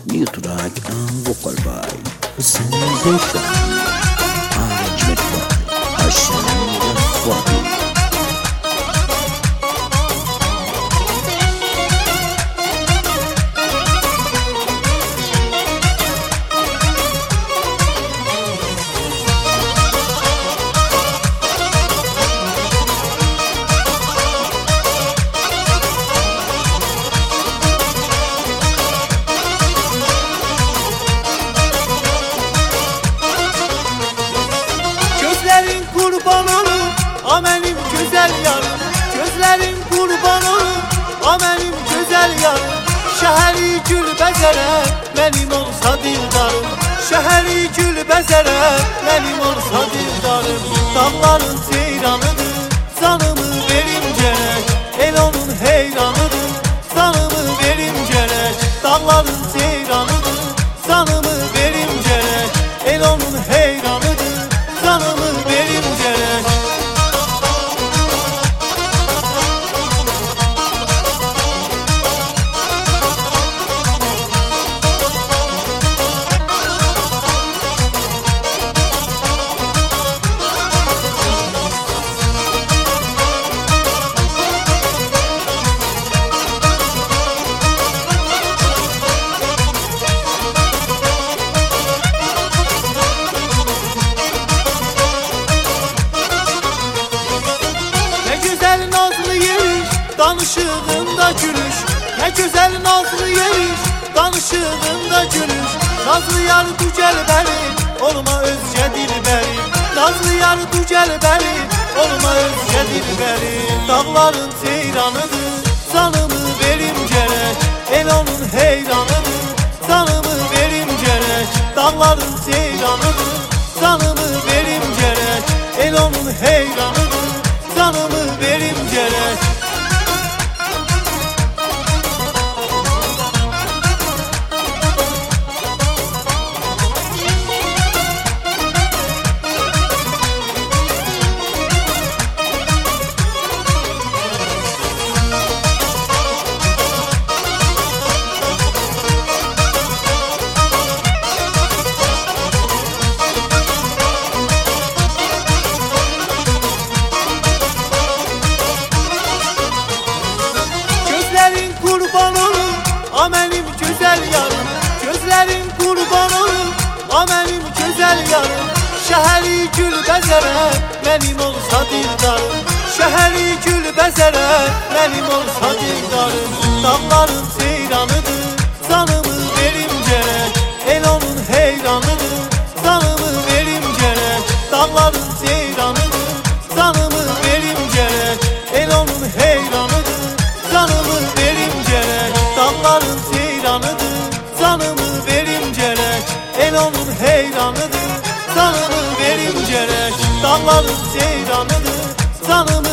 New track and vocal by Sensation. Arrangement by Hassan Rafati. Gözlerin kurban olur, a benim güzel yarım. Gözlerin kurban olur, a benim güzel yarım. Şehri gül bezere, benim olsa dildarım. Şehri gül bezere, benim olsa dildarım. Dağların seyranıdır, canımı verim gerek. El onun heyranıdır, canımı verim gerek. Dağların seyranıdır, canımı verim gerek. El onun heyranıdır, canımı verim gerek. Danışığında gülüş, ne güzel nazlı yeriş. Danışığında gülüş, nazlı yar dücel beni, olma özce dilberi. Nazlı yar dücel beni, olma özce dilberi. Dağların seyranıdır, canımı verim gerek. El onun heyranıdır, canımı verim gerek. Dağların seyranıdır, canımı verim gerek. El onun heyranıdır, canımı verim gerek. Kurban olur, a benim güzel yarım. Gözlerin kurban olur, a benim güzel yarım. Şehri gül bezere, benim olsa dildarım. Şehri gül bezere, benim olsa dildarım. Dağların seyranıdır, canımı verim gerek. El onun heyranıdır, canımı verim gerek. Dağların seyranıdır, canımı verim gerek. El onun heyranıdır, canımı verim gerek. Dağların seyranıdır, canımı verim gerek. El onun heyranıdır, canımı verim gerek. Dağların seyranıdır, canımı